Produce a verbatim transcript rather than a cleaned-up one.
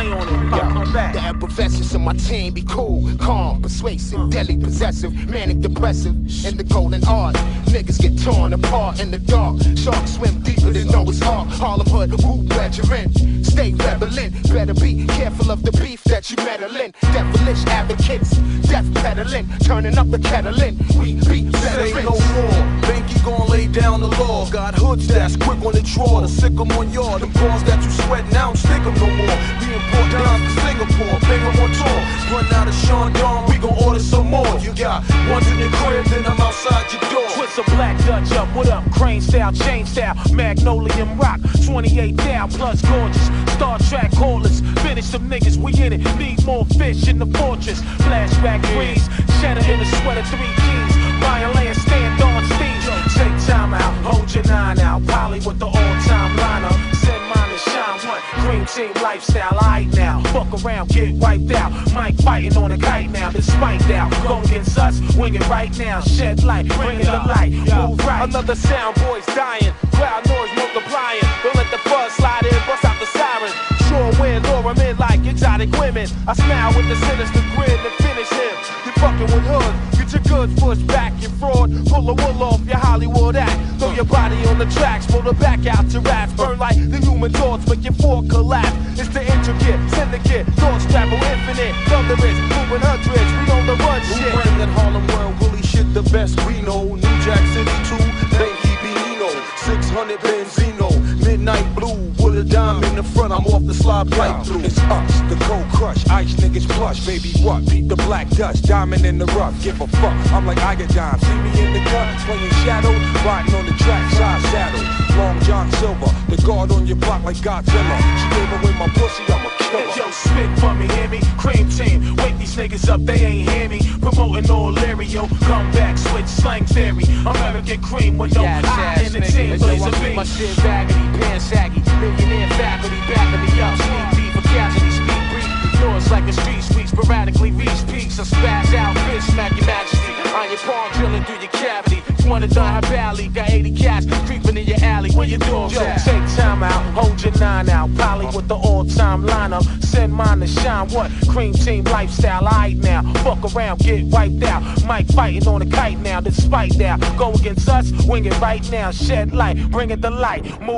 play on it. Yo, come back. The effervescence of my team be cool, calm, persuasive, deadly, possessive, manic, depressive. In the golden art, niggas get torn apart in the dark. Sharks swim deeper than Noah's Ark. Harlem Hood, who bred you in? Stay rebelling. Better be careful of the beef that you meddling. Devilish advocates, death peddling, turning up the kettle in. We be better. Say no more. Banky gon' lay down the law. Got hoods that's quick on the draw. The sick 'em on yard. Them bras that you sweatin', I don't stick 'em no more. We import down to Singapore. Bang 'em on tour. Run out of Sean Dawn, we gon' order some more. You got ones in your crib, then I'm outside your door. Twist a black Dutch up, what up? Crane style, chain style, Magnolia rock. twenty-eight down, plus gorgeous. Star Trek callers, finish them niggas, we in it. Need more fish in the fortress. Flashback breeze, cheddar in the sweater, three keys. Ryan Land, stand on stage. Take time out, hold your nine out. Polly with the all-time lineup. Send mine to shine one. Cream team lifestyle, aight now. Fuck around, get wiped out. Mike fighting on a kite now, then spiked out. Go against us, wing it right now. Shed light, bring it to light. Move right. Another sound boy's dying. Crowd noise multiplying. Don't let the buzz slide in, bust out the siren. Sure win, lure him in like exotic women. I smile with the sinister grin and finish him. You're fucking with hood. Get your good push back, you fraud. Pull the wool off your Hollywood act. Throw your body on the tracks, pull the back out to raps. Burn like the human thoughts, make your fork collapse. It's the intricate, syndicate, thoughts travel infinite. Thunderous, moving hundreds, we on the run Who shit. bring that Harlem world, Willie shit the best we know. New Jack City too, Banky Benino. six hundred Benzino, midnight blue. With a dime in the front, I'm off the slide right through. It's us, the Cold Crush, ice niggas plush, baby what? Beat the black dust, diamond in the rough, give a fuck. I'm like Igodine, see me in the cut, playing shadow, riding on the track, side saddle. Long John Silver, the guard on your block like Godzilla. She gave away my pussy, I'm a killer. Yo, spit for me, hear me? Cream team, wake these niggas up, they ain't hear me. Promoting all Lario, come back, switch slang theory. American cream with no I in the team, blaze a beat. My shit raggedy, pants saggy. Millionaire faculty backing me up. Sneak beat for casualty, speed brief. Noise like a street sweep, sporadically reach peaks. I spaz out, bitch, smack your majesty. On your palm, drilling through your cavity. Wanna die valley, got eighty cats creeping in your alley. Where your dogs at? Take time out, hold your nine out. Polly with the all-time lineup. Send mine to shine. What? Cream team lifestyle, aight now. Fuck around, get wiped out. Mike fighting on a kite now, despite that. Go against us, wing it right now. Shed light, bring it to light. Move